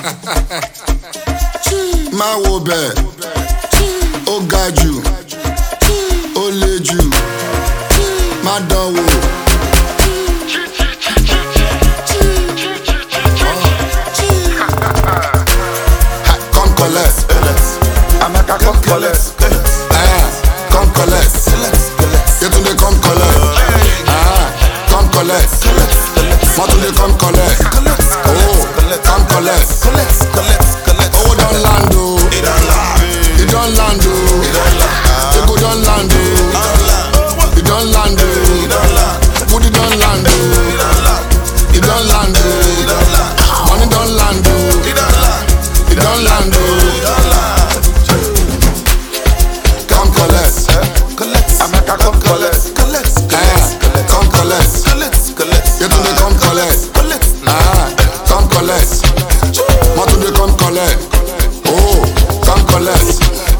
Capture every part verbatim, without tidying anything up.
Má wo bẹ̀, ó ga jù, ó le jù, má dán wò. Come collect, Amaka come collect, ah, come collect. Yetunde come collect, ah, come collect. Motunde come collect, oh, come collect. Oh, don't land oh, it don't land oh, Ego don't land oh, it don't land oh, Woody don't land oh, it don't land oh, money don't land oh, it don't land oh. Come collect, Amaka come collect, ah, come collect. Yetunde come collect, ah, come collect. Motunde come collect, oh, come collect.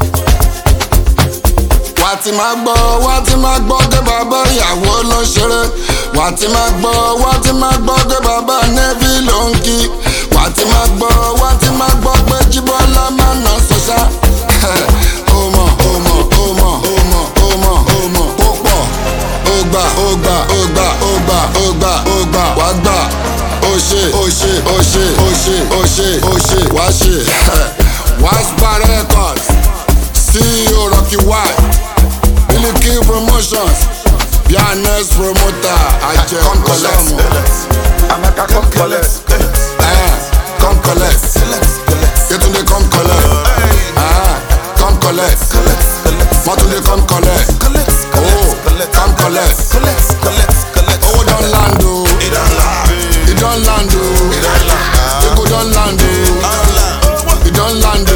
Wà tí máa gbọ́, wà tí máa gbọ́ pé bàbá ìyàwó ló ń ṣeré. Wà tí máa gbọ́, wà tí máa gbọ́ pé bàbá Navy ló ń kí. Wà tí máa gbọ́, wà tí máa gbọ́ pé Jíbọ́lá máa nà sọ́sá. Ó mọ̀, ó mọ̀, ó mọ̀, ó mọ̀, ó mọ̀, ó mọ̀, ó pọ̀. Ó gbà, ó gbà, ó gbà, ó gbà, ó gbà, ó gbà, wá gbà. Ó ṣe, ó ṣe, ó ṣe, ó ṣe, ó ṣe, ó ṣe, wá ṣe. Waspa Records, C E O Rocky White, Billy King Promotions, Bianes Promoter, Ajay come collect, Amaka come collect, ah, come collect. Yetunde come collect, ah, come collect. Motunde come collect, oh, come collect. Oh, don't land oh, it don't land oh, Ego don't land oh, it don't land oh.